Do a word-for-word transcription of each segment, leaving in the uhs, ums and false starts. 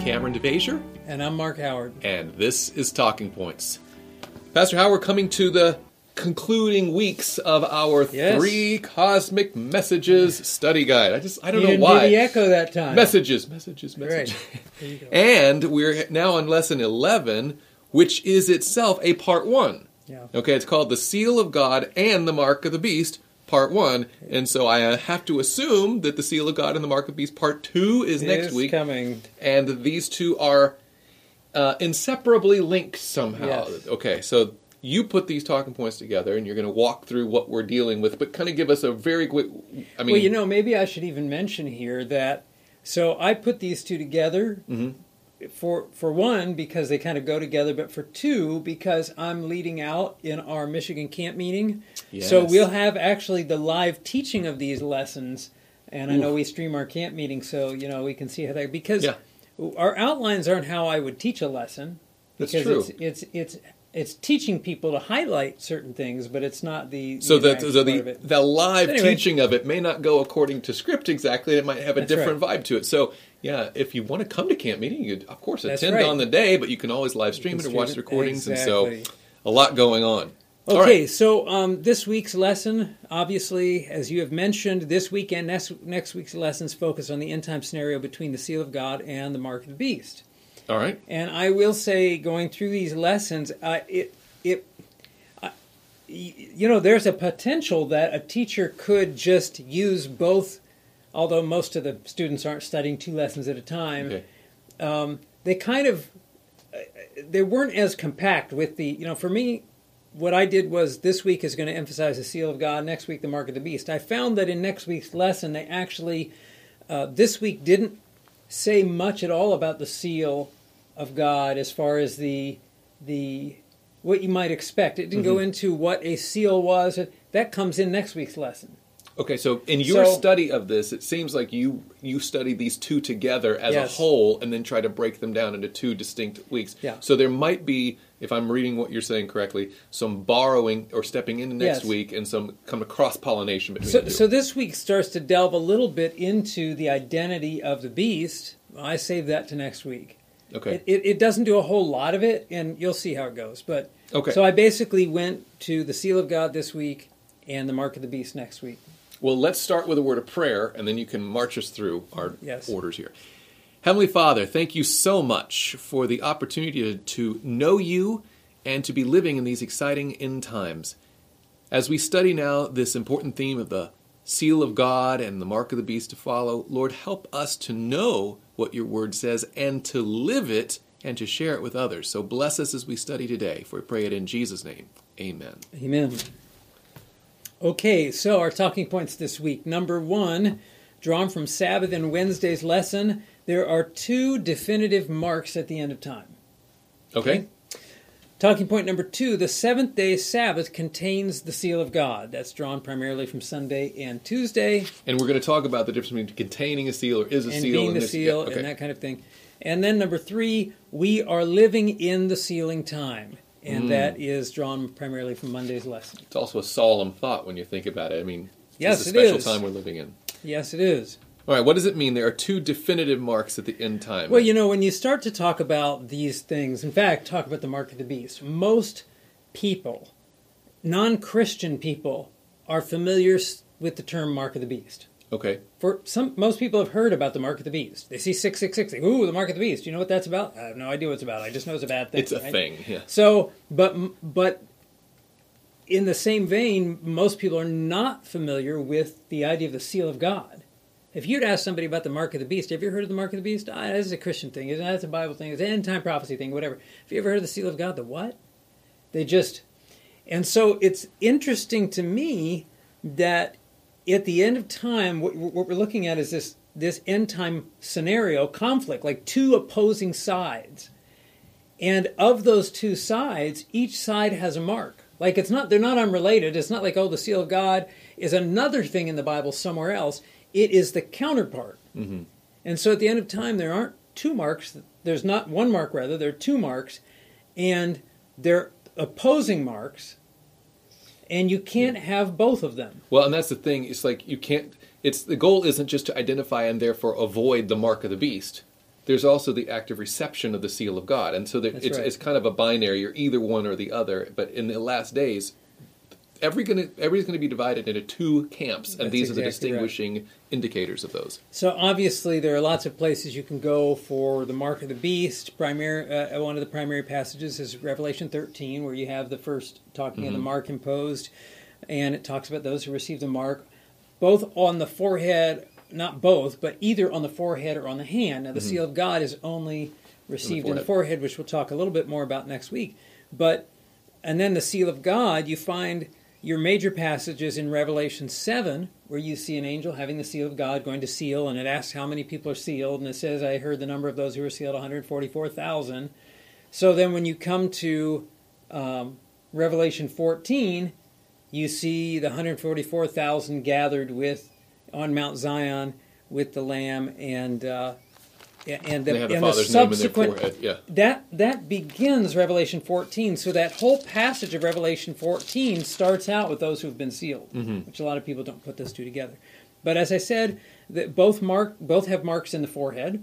Cameron DeBezier. And I'm Mark Howard. And this is Talking Points. Pastor Howard, we're coming to the concluding weeks of our yes. Three Cosmic Messages study guide. I just, I don't you know didn't why. do the echo that time. Messages, messages, messages. Right. There you go. And we're now on lesson eleven, which is itself a part one. Yeah. Okay, it's called The Seal of God and the Mark of the Beast, part one. And so I have to assume that the Seal of God and the Mark of the Beast, part two, is It next is week. coming. And these two are uh, inseparably linked somehow. Yes. Okay, so you put these talking points together, and you're going to walk through what we're dealing with, but kind of give us a very quick, I mean... Well, you know, maybe I should even mention here that, so I put these two together, mm-hmm. for for one, because they kind of go together, but for two, because I'm leading out in our Michigan camp meeting. Yes. So we'll have actually the live teaching of these lessons, and I Oof. know we stream our camp meeting, so, you know, we can see how that, because yeah. our outlines aren't how I would teach a lesson. That's Because true. it's, it's, it's It's teaching people to highlight certain things, but it's not the so the, that so the the, the live anyway. teaching of it may not go according to script exactly. It might have a That's different right. vibe to it. So yeah, if you want to come to camp meeting, you of course That's attend right. on the day, but you can always live stream it or stream watch it. the recordings, Exactly. and so a lot going on. All Okay, right. so um, this week's lesson, obviously, as you have mentioned, this week and next next week's lessons focus on the end time scenario between the Seal of God and the Mark of the Beast. All right. And I will say, going through these lessons, uh, it it. You know, there's a potential that a teacher could just use both, although most of the students aren't studying two lessons at a time. Okay. Um, they kind of, they weren't as compact with the, you know, for me, what I did was this week is going to emphasize the Seal of God, next week the Mark of the Beast. I found that in next week's lesson, they actually, uh, this week didn't say much at all about the Seal of God as far as the, the, what you might expect. It didn't mm-hmm. go into what a seal was. That comes in next week's lesson. Okay, so in your so, study of this, it seems like you you study these two together as yes. a whole and then try to break them down into two distinct weeks. Yeah. So there might be, if I'm reading what you're saying correctly, some borrowing or stepping into next yes. week and some kind of cross-pollination between so, the two. So this week starts to delve a little bit into the identity of the beast. I save that to next week. Okay. It, it, it doesn't do a whole lot of it, and you'll see how it goes. But okay. So I basically went to the Seal of God this week and the Mark of the Beast next week. Well, let's start with a word of prayer, and then you can march us through our yes. orders here. Heavenly Father, thank you so much for the opportunity to, to know you and to be living in these exciting end times. As we study now this important theme of the Seal of God and the Mark of the Beast to follow, Lord, help us to know what your word says and to live it and to share it with others. So bless us as we study today, for we pray it in Jesus' name. Amen. Amen. Okay, so our talking points this week. Number one, drawn from Sabbath and Wednesday's lesson, there are two definitive marks at the end of time. Okay. okay? Talking point number two, the seventh day Sabbath contains the Seal of God. That's drawn primarily from Sunday and Tuesday. And we're going to talk about the difference between containing a seal or is a and seal. being and the this, seal yeah, okay. and that kind of thing. And then number three, we are living in the sealing time. And mm. that is drawn primarily from Monday's lesson. It's also a solemn thought when you think about it. I mean, yes, it's a it special is. time we're living in. Yes, it is. All right, what does it mean? There are two definitive marks at the end time. Well, you know, when you start to talk about these things, in fact, talk about the Mark of the Beast, most people, non-Christian people, are familiar with the term Mark of the Beast. Okay. For some, most people have heard about the Mark of the Beast. They see six six six, ooh, the Mark of the Beast. You know what that's about? I have no idea what it's about. I just know it's a bad thing. It's a right? thing, yeah. So, but but in the same vein, most people are not familiar with the idea of the seal of God. If you'd ask somebody about the Mark of the Beast, have you heard of the Mark of the Beast? Ah, that's a Christian thing. That's a Bible thing. It's an end-time prophecy thing, whatever. Have you ever heard of the seal of God? The what? They just... And so it's interesting to me that at the end of time, what, what we're looking at is this, this end-time scenario, conflict, like two opposing sides. And of those two sides, each side has a mark. Like it's not, they're not unrelated. It's not like, oh, the seal of God is another thing in the Bible somewhere else. It is the counterpart. Mm-hmm. And so at the end of time, there aren't two marks. There's not one mark, rather. There are two marks. And they're opposing marks. And you can't yeah. have both of them. Well, and that's the thing. It's like you can't... It's the goal isn't just to identify and therefore avoid the mark of the beast. there's also the active reception of the seal of God. And so there, That's it's, right. it's kind of a binary. You're either one or the other. But in the last days, every gonna, everybody's going to be divided into two camps. And That's these are the exactly right. distinguishing indicators of those. So obviously there are lots of places you can go for the mark of the beast. Primary, uh, one of the primary passages is Revelation thirteen, where you have the first talking of the mark imposed, and it talks about those who receive the mark, both on the forehead, not both, but either on the forehead or on the hand. Now the seal of God is only received in the forehead, which we'll talk a little bit more about next week. But and then the seal of God, you find your major passages in Revelation seven, where you see an angel having the seal of God going to seal, and it asks how many people are sealed, and it says, I heard the number of those who were sealed, one hundred forty-four thousand. So then when you come to um, Revelation fourteen, you see the one hundred forty-four thousand gathered with on Mount Zion with the Lamb, and uh, and the, They have the and the Father's name in their subsequent forehead. Yeah. that that begins Revelation fourteen. So that whole passage of Revelation fourteen starts out with those who have been sealed, Mm-hmm. which a lot of people don't put those two together. But as I said, that both mark both have marks in the forehead.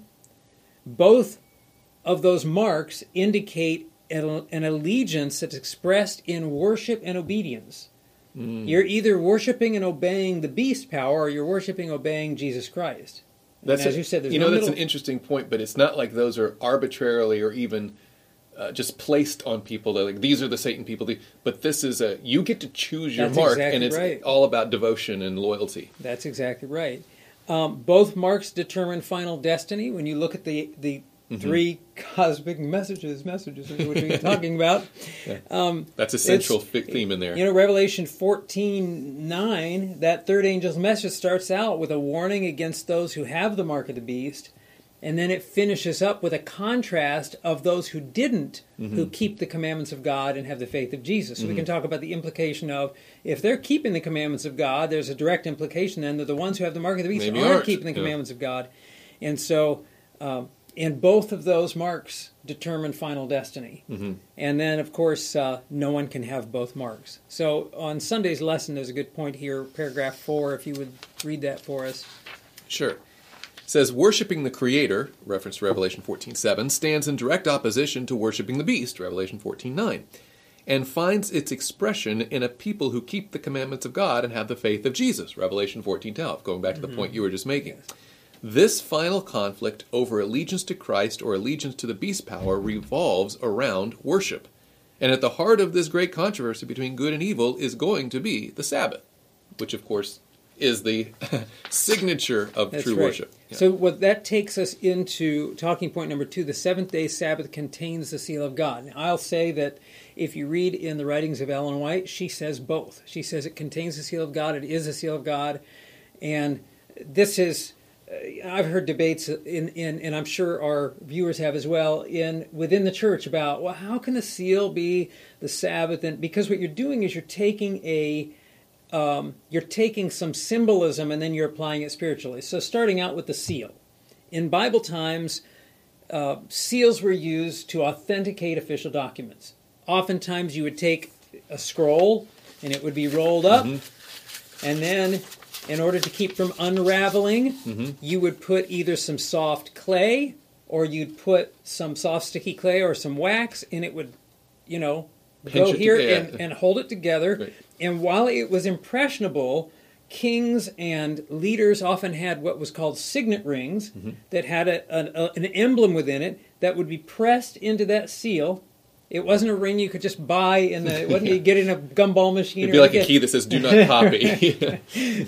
Both of those marks indicate an, an allegiance that's expressed in worship and obedience. Mm. You're either worshiping and obeying the beast power, or you're worshiping and obeying Jesus Christ. And That's as a- you said, there's you no know, that's middle. an interesting point, but it's not like those are arbitrarily or even uh, just placed on people. They're like, these are the Satan people. But this is a, you get to choose your That's mark, exactly and it's right. all about devotion and loyalty. That's exactly right. Um, both marks determine final destiny. When you look at the the Mm-hmm. three cosmic messages, messages, which we're talking about. Um, That's a central It's- fi- theme in there. You know, Revelation fourteen nine, that third angel's message starts out with a warning against those who have the mark of the beast, and then it finishes up with a contrast of those who didn't, Mm-hmm. who keep the commandments of God and have the faith of Jesus. So we can talk about the implication of, if they're keeping the commandments of God, there's a direct implication then that the ones who have the mark of the beast Maybe aren't, aren't. keeping the Yeah. commandments of God. And so... Um, And both of those marks determine final destiny. Mm-hmm. And then, of course, uh, no one can have both marks. So on Sunday's lesson, there's a good point here, paragraph four, if you would read that for us. Sure. It says, worshipping the Creator, reference to Revelation fourteen seven, stands in direct opposition to worshipping the beast, Revelation fourteen nine, and finds its expression in a people who keep the commandments of God and have the faith of Jesus, Revelation fourteen twelve, going back to the point you were just making. Yes. This final conflict over allegiance to Christ or allegiance to the beast power revolves around worship. And at the heart of this great controversy between good and evil is going to be the Sabbath, which, of course, is the signature of That's true right. worship. Yeah. So what that takes us into talking point number two, the seventh-day Sabbath contains the seal of God. Now, I'll say that if you read in the writings of Ellen White, she says both. She says it contains the seal of God, it is the seal of God, and this is... I've heard debates in, in, and I'm sure our viewers have as well, in within the church about, well, how can the seal be the Sabbath? And because what you're doing is you're taking a, um, you're taking some symbolism and then you're applying it spiritually. So starting out with the seal, in Bible times, uh, seals were used to authenticate official documents. Oftentimes, you would take a scroll and it would be rolled up, mm-hmm. and then, in order to keep from unraveling, mm-hmm. you would put either some soft clay, or you'd put some soft sticky clay or some wax, and it would, you know, Pinch go it here together. and, and hold it together. Right. And while it was impressionable, kings and leaders often had what was called signet rings mm-hmm. that had a, an, a, an emblem within it that would be pressed into that seal. It wasn't a ring you could just buy in the. It wasn't you get in a gumball machine. It'd be or like get, a key that says "Do not copy."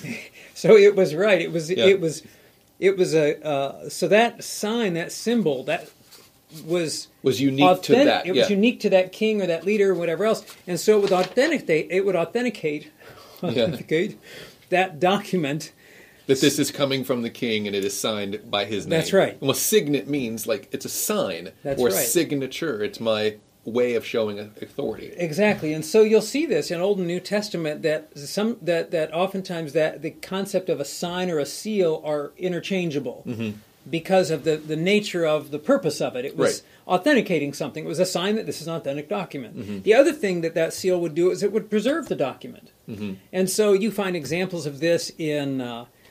So it was right. It was. Yeah. It was. It was a. Uh, so that sign, that symbol, that was was unique to that. It yeah. was unique to that king or that leader or whatever else, and so it would authenticate. It would authenticate, authenticate yeah. that document. That this is coming from the king and it is signed by his name. That's right. Well, signet means like it's a sign. That's or right. signature. It's my way of showing authority. Exactly. And so you'll see this in Old and New Testament that some that, that oftentimes that the concept of a sign or a seal are interchangeable mm-hmm. because of the, the nature of the purpose of it. It was right. authenticating something. It was a sign that this is an authentic document. Mm-hmm. The other thing that that seal would do is it would preserve the document. Mm-hmm. And so you find examples of this in uh,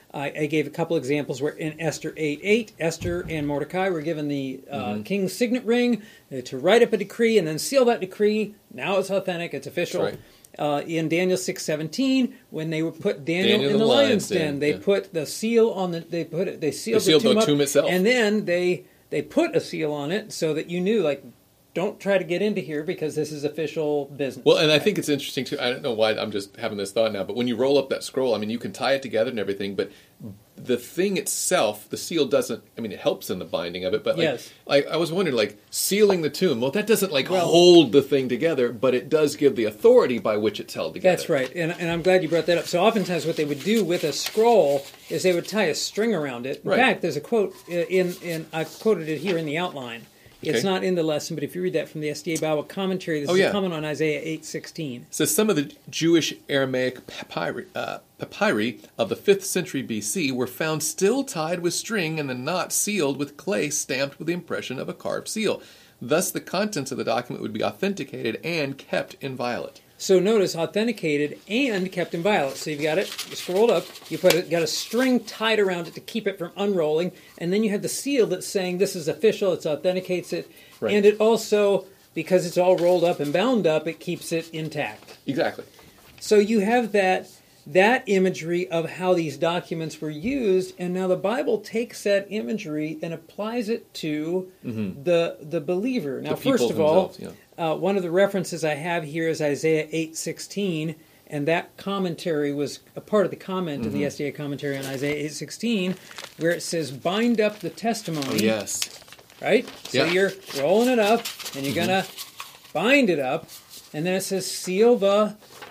I, I gave a couple examples where in Esther eight eight, Esther and Mordecai were given the uh, Mm-hmm. king's signet ring uh, to write up a decree and then seal that decree. Now it's authentic, it's official. That's Uh, in Daniel six seventeen, when they would put Daniel, Daniel in in the the lion's lion's den, den, they yeah. put the seal on the. They put it. They sealed, They sealed the tomb, the up, tomb itself. and then they they put a seal on it so that you knew, like, don't try to get into here because this is official business. Well, and I think it's interesting too. I don't know why I'm just having this thought now, but when you roll up that scroll, I mean, you can tie it together and everything, but the thing itself, the seal doesn't. I mean, it helps in the binding of it, but like, Yes. like I was wondering, like sealing the tomb. Well, that doesn't like Well- hold the thing together, but it does give the authority by which it's held together. That's right, and, and I'm glad you brought that up. So oftentimes what they would do with a scroll is they would tie a string around it. In Right. fact, there's a quote uh, in, in I quoted it here in the outline. It's Okay. not in the lesson, but if you read that from the S D A Bible commentary, this Oh, is yeah. a comment on Isaiah eight sixteen. So some of the Jewish Aramaic papyri, uh, papyri of the fifth century B C were found still tied with string and the knot sealed with clay stamped with the impression of a carved seal. Thus, the contents of the document would be authenticated and kept inviolate. So notice authenticated and kept inviolate. So you've got it you scrolled up, you put it, got a string tied around it to keep it from unrolling, and then you have the seal that's saying this is official, it authenticates it, Right. and it also, because it's all rolled up and bound up, it keeps it intact. Exactly. So you have that that imagery of how these documents were used, and now the Bible takes that imagery and applies it to the the believer. Now, The people first of all, themselves, uh, one of the references I have here is Isaiah eight sixteen, and that commentary was a part of the comment of the S D A commentary on Isaiah eight sixteen, where it says, "Bind up the testimony." Oh, yes. Right? So Yeah. Mm-hmm. you're rolling it up, and you're going to bind it up, and then it says, seal the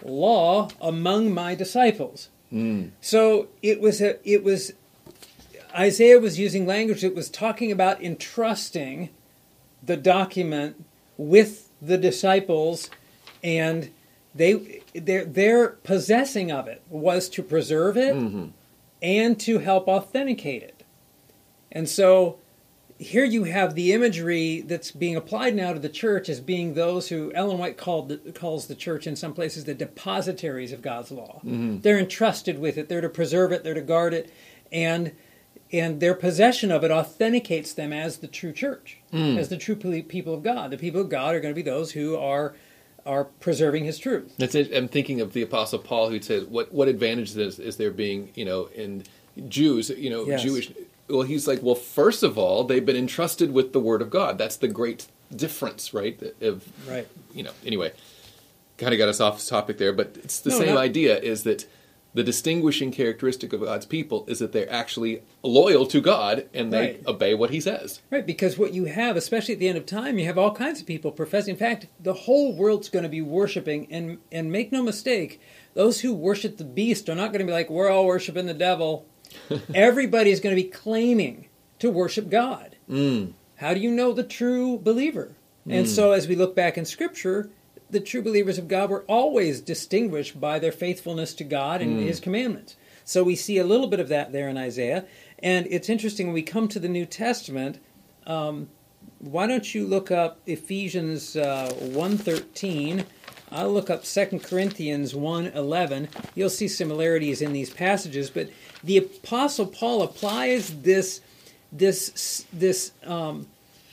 law among my disciples. Mm. So it was a, it was, Isaiah was using language that was talking about entrusting the document with the disciples, and they their their possessing of it was to preserve it Mm-hmm. and to help authenticate it. And so here you have the imagery that's being applied now to the church as being those who Ellen White called calls the church in some places the depositaries of God's law. Mm-hmm. They're entrusted with it. They're to preserve it. They're to guard it, and and their possession of it authenticates them as the true church, Mm. as the true pe- people of God. The people of God are going to be those who are are preserving His truth. That's it. I'm thinking of the Apostle Paul, who said, "What what advantage is, is there being, you know, in Jews, you know, Yes. Jewish?" Well, he's like, well, first of all, they've been entrusted with the Word of God. That's the great difference, right? Of Right. you know. Anyway, kind of got us off topic there, but it's the No, same no. idea. Is that the distinguishing characteristic of God's people is that they're actually loyal to God and they Right. obey what He says. Right, because what you have, especially at the end of time, you have all kinds of people professing. In fact, the whole world's going to be worshiping, and and make no mistake, those who worship the beast are not going to be like, we're all worshiping the devil. Everybody's going to be claiming to worship God. Mm. How do you know the true believer? And so as we look back in Scripture, the true believers of God were always distinguished by their faithfulness to God and His commandments. So we see a little bit of that there in Isaiah. And it's interesting, when we come to the New Testament, um, why don't you look up Ephesians uh, one thirteen? I'll look up Second Corinthians one eleven. You'll see similarities in these passages, but the Apostle Paul applies this this this um,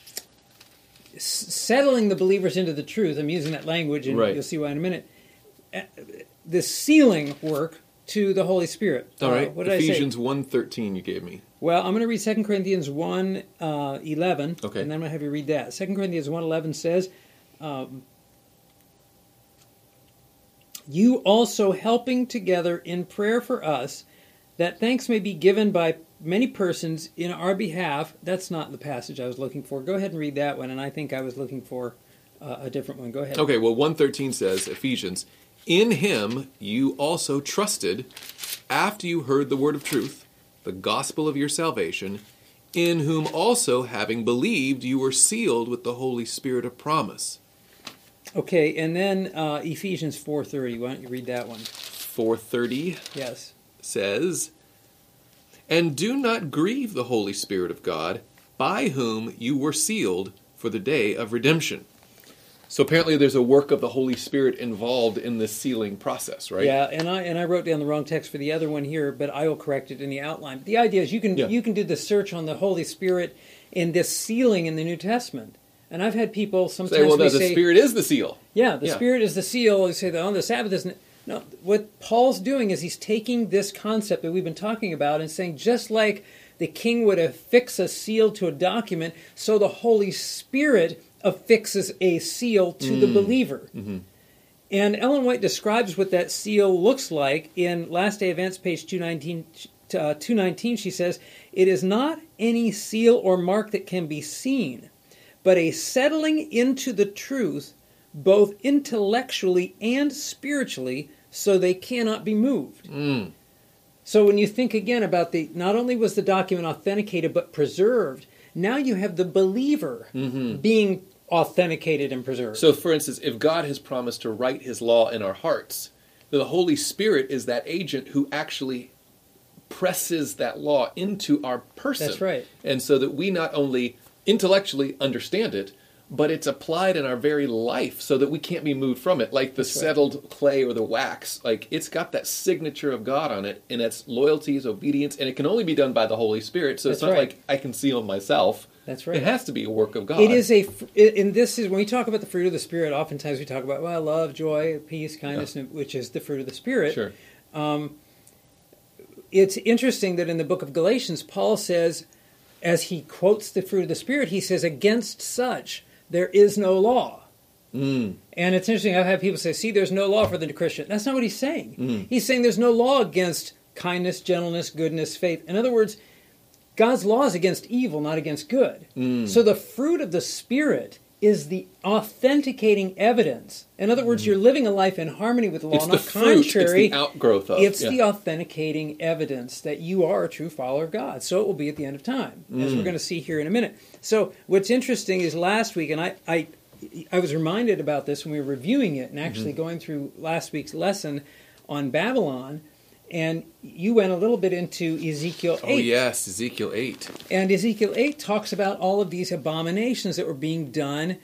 s- settling the believers into the truth. I'm using that language, and Right. you'll see why in a minute. Uh, This sealing work to the Holy Spirit. All Uh, right, what did Ephesians I say? one thirteen. You gave me. Well, I'm going to read Second Corinthians one uh, eleven, Okay. and then I'm going to have you read that. Second Corinthians one eleven says, um, "You also helping together in prayer for us, that thanks may be given by many persons in our behalf." That's not the passage I was looking for. Go ahead and read that one, and I think I was looking for uh, a different one. Go ahead. Okay, well, one thirteen says, Ephesians, "In Him you also trusted, after you heard the word of truth, the gospel of your salvation, in whom also, having believed, you were sealed with the Holy Spirit of promise." Okay, and then uh, Ephesians four thirty. Why don't you read that one? four thirty Yes. says, "And do not grieve the Holy Spirit of God, by whom you were sealed for the day of redemption." So apparently there's a work of the Holy Spirit involved in this sealing process, right? Yeah, and I and I wrote down the wrong text for the other one here, but I will correct it in the outline. The idea is you can Yeah. you can do the search on the Holy Spirit in this sealing in the New Testament. And I've had people sometimes Say, well, no, we the say, Spirit is the seal. yeah, the Yeah. Spirit is the seal. They say that on the Sabbath isn't. No, what Paul's doing is he's taking this concept that we've been talking about and saying just like the king would affix a seal to a document, so the Holy Spirit affixes a seal to Mm. the believer. Mm-hmm. And Ellen White describes what that seal looks like in Last Day Events, page two nineteen. Uh, two nineteen, she says, "It is not any seal or mark that can be seen, but a settling into the truth, both intellectually and spiritually, so they cannot be moved." Mm. So when you think again about the, not only was the document authenticated but preserved, now you have the believer Mm-hmm. being authenticated and preserved. So, for instance, if God has promised to write his law in our hearts, the Holy Spirit is that agent who actually presses that law into our person. That's right. And so that we not only intellectually understand it, but it's applied in our very life so that we can't be moved from it. Like the That's right. settled clay or the wax, like it's got that signature of God on it, and it's loyalties, obedience, and it can only be done by the Holy Spirit. So it's That's not right. like I can seal myself. That's right. It has to be a work of God. It is a, and this is, when we talk about the fruit of the Spirit, oftentimes we talk about, well, love, joy, peace, kindness, Yeah. which is the fruit of the Spirit. Sure. It's interesting that in the book of Galatians, Paul says, as he quotes the fruit of the Spirit, he says, against such there is no law. Mm. And it's interesting, I've had people say, see, there's no law for the Christian. That's not what he's saying. Mm. He's saying there's no law against kindness, gentleness, goodness, faith. In other words, God's law is against evil, not against good. Mm. So the fruit of the Spirit is the authenticating evidence. In other words, you're living a life in harmony with the law, It's the not fruit, contrary. it's the outgrowth of. It's yeah. the authenticating evidence that you are a true follower of God. So it will be at the end of time, as Mm. we're going to see here in a minute. So what's interesting is last week, and I, I, I was reminded about this when we were reviewing it and actually Mm-hmm. going through last week's lesson on Babylon, and you went a little bit into Ezekiel eight. Oh, yes, Ezekiel eight. And Ezekiel eight talks about all of these abominations that were being done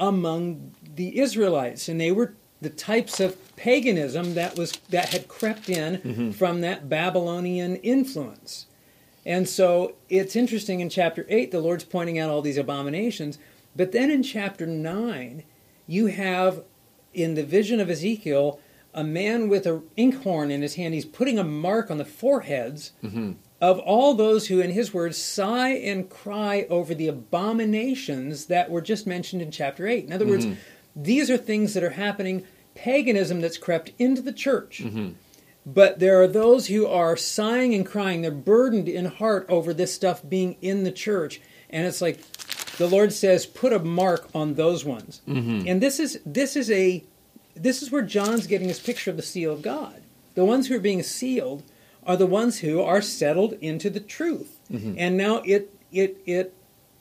among the Israelites, and they were the types of paganism that was that had crept in Mm-hmm. from that Babylonian influence. And so it's interesting in chapter eight, the Lord's pointing out all these abominations, but then in chapter nine, you have in the vision of Ezekiel a man with an inkhorn in his hand. He's putting a mark on the foreheads Mm-hmm. of all those who, in his words, sigh and cry over the abominations that were just mentioned in chapter eight. In other words, Mhm. these are things that are happening, paganism that's crept into the church. Mm-hmm. But there are those who are sighing and crying. They're burdened in heart over this stuff being in the church. And it's like the Lord says, put a mark on those ones. Mm-hmm. And this is this is a this is where John's getting his picture of the seal of God. The ones who are being sealed are the ones who are settled into the truth. Mm-hmm. And now it it it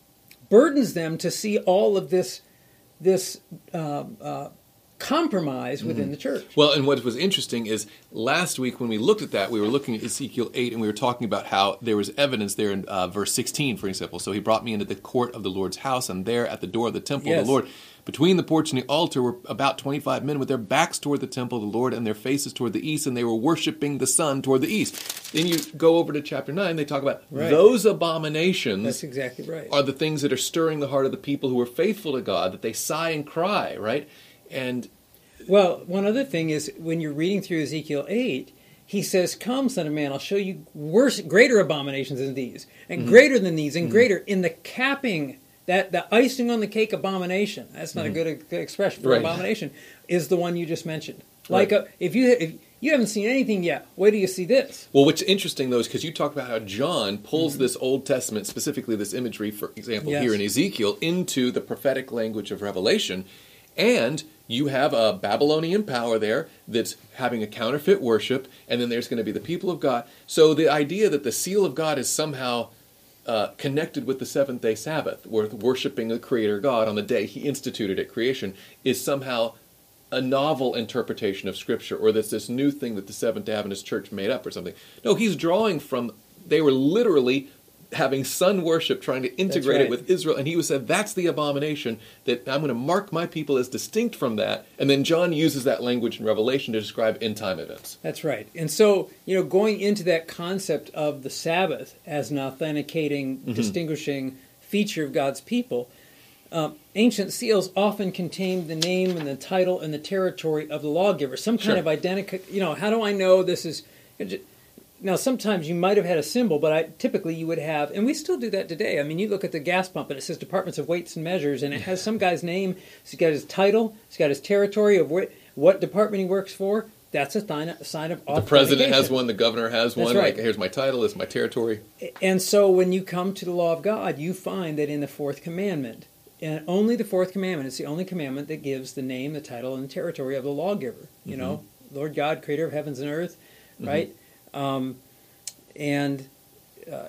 burdens them to see all of this this uh, uh, compromise within Mm-hmm. the church. Well, and what was interesting is last week when we looked at that, we were looking at Ezekiel eight, and we were talking about how there was evidence there in uh, verse sixteen, for example. So he brought me into the court of the Lord's house, and there at the door of the temple of Yes. the Lord, between the porch and the altar, were about twenty-five men with their backs toward the temple of the Lord and their faces toward the east, and they were worshiping the sun toward the east. Then you go over to chapter nine, they talk about Right. those abominations That's exactly right. are the things that are stirring the heart of the people who are faithful to God, that they sigh and cry, right? And Well, one other thing is when you're reading through Ezekiel eight, he says, "Come, son of man, I'll show you worse, greater abominations than these, and Mm-hmm. greater than these, and greater." In the capping, that the icing on the cake abomination, that's not a good, good expression for Right. abomination, is the one you just mentioned. Like Right. uh if you if you haven't seen anything yet, wait till you see this. Well, what's interesting, though, is because you talk about how John pulls Mm-hmm. this Old Testament, specifically this imagery, for example, Yes. here in Ezekiel, into the prophetic language of Revelation. And you have a Babylonian power there that's having a counterfeit worship, and then there's going to be the people of God. So the idea that the seal of God is somehow uh, connected with the seventh-day Sabbath, with worshiping the Creator God on the day He instituted at creation, is somehow a novel interpretation of Scripture, or that's this new thing that the Seventh-day Adventist Church made up or something. No, he's drawing from, they were literally having sun worship, trying to integrate right. it with Israel. And he was said, that's the abomination, that I'm going to mark my people as distinct from that. And then John uses that language in Revelation to describe end-time events. That's right. And so, you know, going into that concept of the Sabbath as an authenticating, mm-hmm. distinguishing feature of God's people, um, ancient seals often contained the name and the title and the territory of the lawgiver, some kind Sure. of identical, you know, how do I know this is... Now, sometimes you might have had a symbol, but I, typically you would have, and we still do that today. I mean, you look at the gas pump, and it says Departments of Weights and Measures, and it has some guy's name. He's got his title. He's got his territory of wh- what department he works for. That's a sign, a sign of authentication. The president has one. The governor has one. That's right. Like, here's my title. This is my territory. And so when you come to the law of God, you find that in the fourth commandment, and only the fourth commandment, it's the only commandment that gives the name, the title, and the territory of the lawgiver. You mm-hmm. know, Lord God, creator of heavens and earth, right? Mm-hmm. Um, and uh,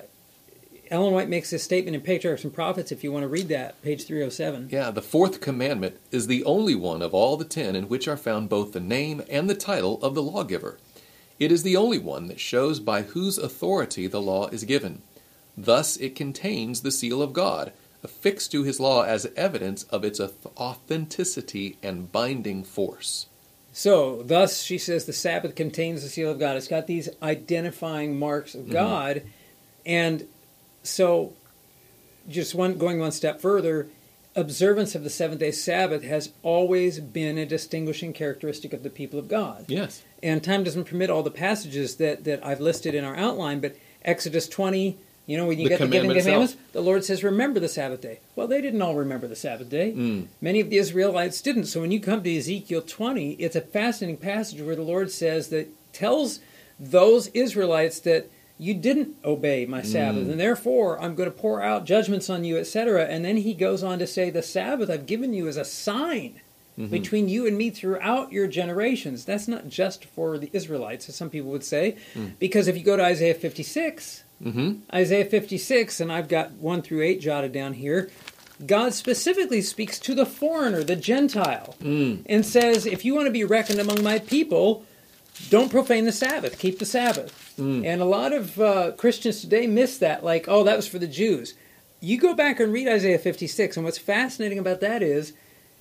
Ellen White makes this statement in Patriarchs and Prophets, if you want to read that, page three oh seven. Yeah, the fourth commandment is the only one of all the ten in which are found both the name and the title of the lawgiver. It is the only one that shows by whose authority the law is given. Thus it contains the seal of God, affixed to his law as evidence of its authenticity and binding force. So, thus, she says, the Sabbath contains the seal of God. It's got these identifying marks of God. Mm-hmm. And so, just one going one step further, observance of the seventh-day Sabbath has always been a distinguishing characteristic of the people of God. Yes. And time doesn't permit all the passages that, that I've listed in our outline, but Exodus twenty, you know, when you the get the giving commandments, itself. The Lord says, remember the Sabbath day. Well, they didn't all remember the Sabbath day. Mm. Many of the Israelites didn't. So when you come to Ezekiel twenty, it's a fascinating passage where the Lord says that tells those Israelites that you didn't obey my Sabbath, mm. and therefore I'm going to pour out judgments on you, et cetera. And then he goes on to say, the Sabbath I've given you as a sign mm-hmm. between you and me throughout your generations. That's not just for the Israelites, as some people would say, mm. because if you go to Isaiah fifty-six, mm-hmm. Isaiah fifty-six, and I've got one through eight jotted down here, God specifically speaks to the foreigner, the Gentile, mm. and says, if you want to be reckoned among my people, don't profane the Sabbath, keep the Sabbath. Mm. And a lot of uh, Christians today miss that, like, oh, that was for the Jews. You go back and read Isaiah fifty-six, and what's fascinating about that is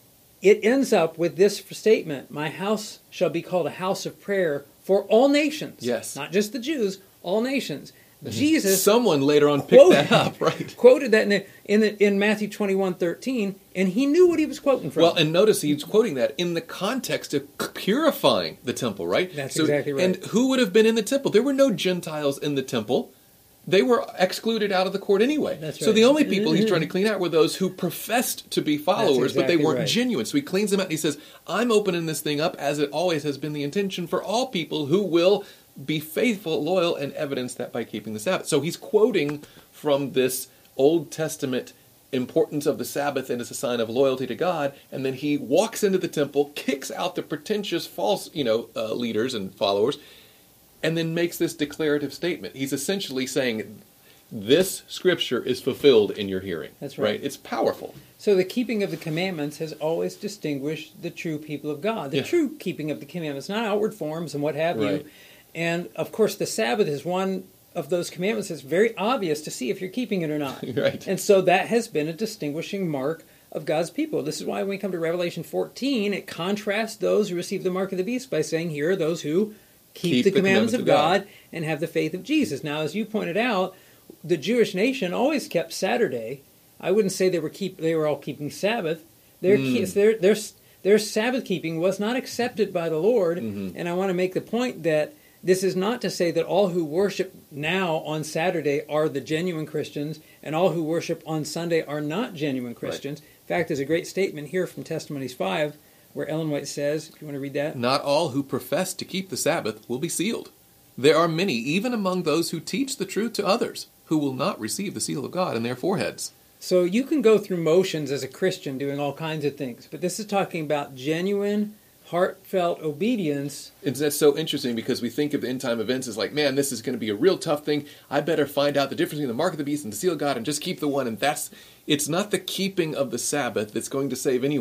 it ends up with this statement, my house shall be called a house of prayer for all nations. Yes. Not just the Jews, all nations. Mm-hmm. Jesus, someone later on picked quoted, that up, right? Quoted that in the, in, the, in Matthew twenty-one thirteen, and he knew what he was quoting from. Well, and notice he's quoting that in the context of purifying the temple, right? That's so, exactly right. And who would have been in the temple? There were no Gentiles in the temple. They were excluded out of the court anyway. That's right. So the only people he's trying to clean out were those who professed to be followers, exactly but they weren't right. genuine. So he cleans them out and he says, I'm opening this thing up as it always has been the intention for all people who will be faithful, loyal, and evidence that by keeping the Sabbath. So he's quoting from this Old Testament importance of the Sabbath and as a sign of loyalty to God, and then he walks into the temple, kicks out the pretentious false, you know, uh, leaders and followers, and then makes this declarative statement. He's essentially saying, this scripture is fulfilled in your hearing. That's right. right? It's powerful. So the keeping of the commandments has always distinguished the true people of God. The yeah. true keeping of the commandments, not outward forms and what have right. you. And, of course, the Sabbath is one of those commandments that's very obvious to see if you're keeping it or not. right. And so that has been a distinguishing mark of God's people. This is why when we come to Revelation fourteen, it contrasts those who receive the mark of the beast by saying, here are those who keep, keep the, the commandments, commandments of God, God and have the faith of Jesus. Now, as you pointed out, the Jewish nation always kept Saturday. I wouldn't say they were keep they were all keeping Sabbath. Their mm. their, their their Sabbath keeping was not accepted by the Lord. Mm-hmm. And I want to make the point that this is not to say that all who worship now on Saturday are the genuine Christians, and all who worship on Sunday are not genuine Christians. Right. In fact, there's a great statement here from Testimonies five, where Ellen White says, if you want to read that. Not all who profess to keep the Sabbath will be sealed. There are many, even among those who teach the truth to others, who will not receive the seal of God in their foreheads. So you can go through motions as a Christian doing all kinds of things, but this is talking about genuine, heartfelt obedience. It's that's so interesting because we think of the end time events as like, man, this is going to be a real tough thing. I better find out the difference between the mark of the beast and the seal of God and just keep the one. And that's, it's not the keeping of the Sabbath that's going to save anyone.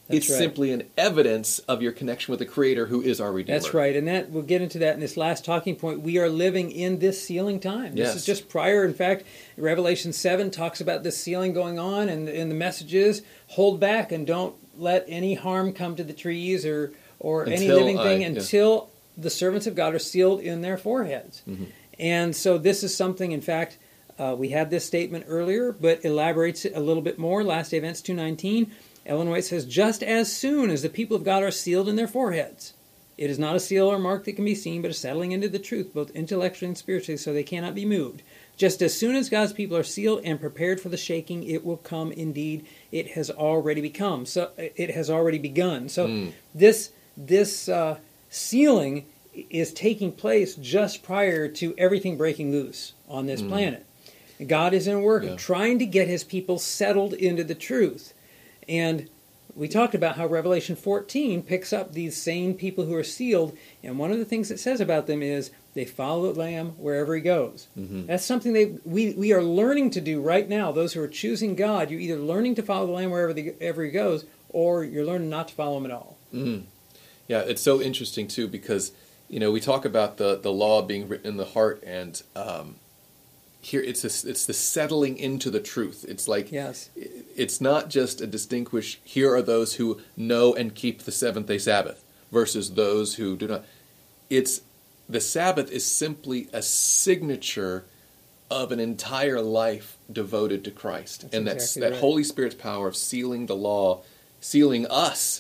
That's it's right. simply an evidence of your connection with the Creator who is our Redeemer. That's right, and that we'll get into that in this last talking point. We are living in this sealing time. This Yes. is just prior. In fact, Revelation seven talks about this sealing going on, and, and the message is, hold back and don't let any harm come to the trees or, or any Until living thing I- yeah. until the servants of God are sealed in their foreheads. Mm-hmm. And so this is something, in fact, uh, we had this statement earlier, but elaborates it a little bit more. Last Day Events two nineteen. Ellen White says, just as soon as the people of God are sealed in their foreheads, it is not a seal or mark that can be seen, but a settling into the truth, both intellectually and spiritually, so they cannot be moved. Just as soon as God's people are sealed and prepared for the shaking, it will come indeed. It has already become. So it has already begun. So Mm. this this uh, sealing is taking place just prior to everything breaking loose on this Mm. planet. God is in work Yeah. of trying to get his people settled into the truth. And we talked about how Revelation fourteen picks up these same people who are sealed, and one of the things it says about them is they follow the Lamb wherever he goes. Mhm. That's something they we, we are learning to do right now. Those who are choosing God, you're either learning to follow the Lamb wherever, the, wherever he goes, or you're learning not to follow him at all. Mm. Yeah, it's so interesting too because you know we talk about the, the law being written in the heart, and um, here it's a, it's the settling into the truth. It's like Yes. it's not just a distinguish. Here are those who know and keep the seventh day Sabbath versus those who do not. It's the Sabbath is simply a signature of an entire life devoted to Christ, That's and exactly that's that right. Holy Spirit's power of sealing the law, sealing us.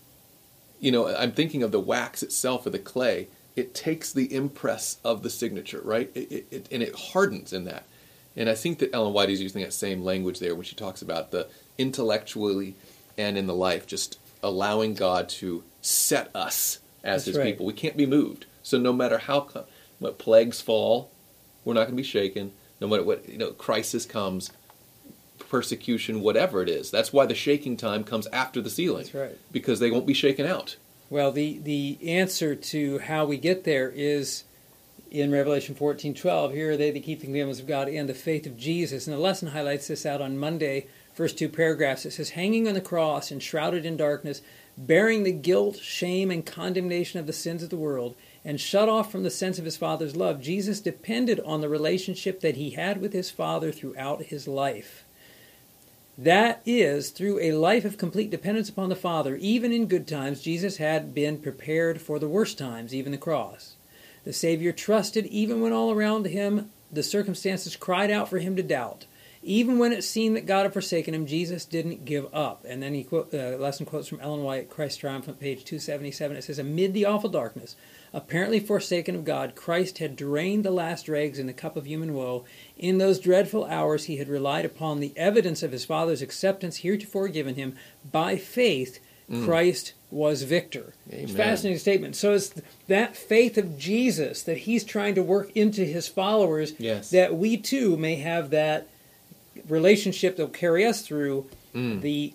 You know, I'm thinking of the wax itself or the clay. It takes the impress of the signature, right? It, it, it, and it hardens in that. And I think that Ellen White is using that same language there when she talks about the intellectually and in the life, just allowing God to set us as That's his right. people. We can't be moved. So no matter how co- what plagues fall, we're not going to be shaken. No matter what, you know, crisis comes, persecution, whatever it is. That's why the shaking time comes after the sealing. That's right. Because they won't be shaken out. Well, the, the answer to how we get there is in Revelation fourteen twelve. Here are they that keep the commandments of God and the faith of Jesus. And the lesson highlights this out on Monday, first two paragraphs. It says, hanging on the cross and shrouded in darkness, bearing the guilt, shame, and condemnation of the sins of the world, and shut off from the sense of his Father's love, Jesus depended on the relationship that he had with his Father throughout his life. That is, through a life of complete dependence upon the Father, even in good times, Jesus had been prepared for the worst times, even the cross. The Savior trusted even when all around him the circumstances cried out for him to doubt. Even when it seemed that God had forsaken him, Jesus didn't give up. And then he quote, uh, lesson quotes from Ellen White, Christ Triumphant, page two seventy-seven. It says, amid the awful darkness, apparently forsaken of God, Christ had drained the last dregs in the cup of human woe. In those dreadful hours he had relied upon the evidence of his Father's acceptance heretofore given him. By faith, Mm. Christ was victor. It's a Amen. fascinating statement. So it's that faith of Jesus that he's trying to work into his followers, Yes. that we too may have that relationship that will carry us through Mm. the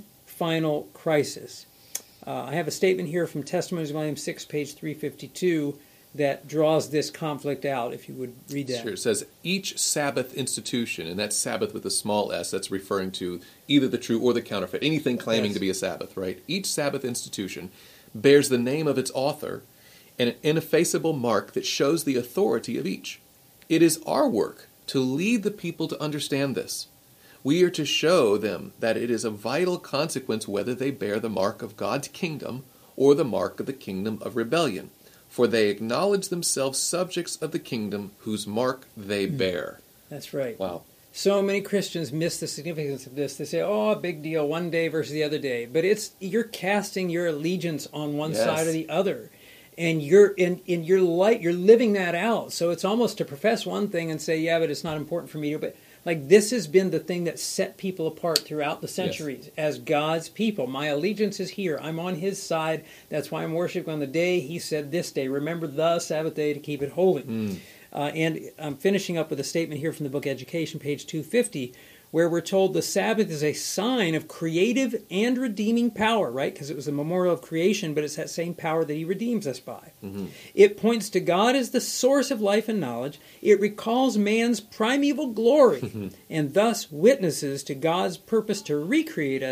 final crisis. Uh, I have a statement here from Testimonies, Volume six, page three fifty-two, that draws this conflict out, if you would read that. Sure. It says, each Sabbath institution, and that's Sabbath with a small s, that's referring to either the true or the counterfeit, anything claiming Yes. to be a Sabbath, right? Each Sabbath institution bears the name of its author and an ineffaceable mark that shows the authority of each. It is our work to lead the people to understand this. We are to show them that it is of vital consequence whether they bear the mark of God's kingdom or the mark of the kingdom of rebellion. For they acknowledge themselves subjects of the kingdom whose mark they bear. That's right. Wow. So many Christians miss the significance of this. They say, oh, big deal, one day versus the other day. But it's you're casting your allegiance on one Yes. side or the other. And you're in, in your light, you're living that out. So it's almost to profess one thing and say, yeah, but it's not important for me to. But like this has been the thing that set people apart throughout the centuries as God's people. My allegiance is here. I'm on his side. That's why I'm worshiping on the day he said this day. Remember the Sabbath day to keep it holy. Mm. Uh, and I'm finishing up with a statement here from the book Education, page two fifty, where we're told the Sabbath is a sign of creative and redeeming power, right? Because it was a memorial of creation, but it's that same power that he redeems us by. Mm-hmm. It points to God as the source of life and knowledge. It recalls man's primeval glory, and thus witnesses to God's purpose to recreate us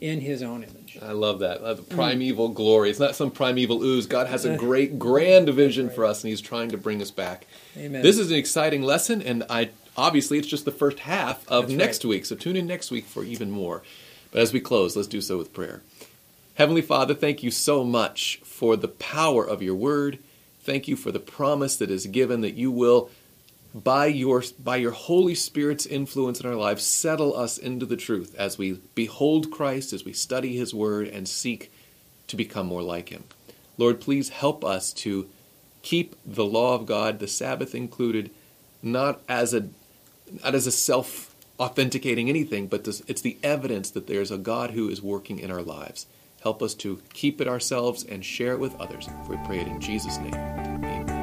in his own image. I love that. Uh, the primeval mm. glory. It's not some primeval ooze. God has a great, grand vision right. for us, and he's trying to bring us back. Amen. This is an exciting lesson, and I obviously it's just the first half of That's next right. week, so tune in next week for even more. But as we close, let's do so with prayer. Heavenly Father, thank you so much for the power of your word. Thank you for the promise that is given that you will, by your by your Holy Spirit's influence in our lives, settle us into the truth as we behold Christ, as we study his word and seek to become more like him. Lord, please help us to keep the law of God, the Sabbath included, not as a not as a self-authenticating anything, but this, it's the evidence that there's a God who is working in our lives. Help us to keep it ourselves and share it with others. For we pray it in Jesus' name. Amen.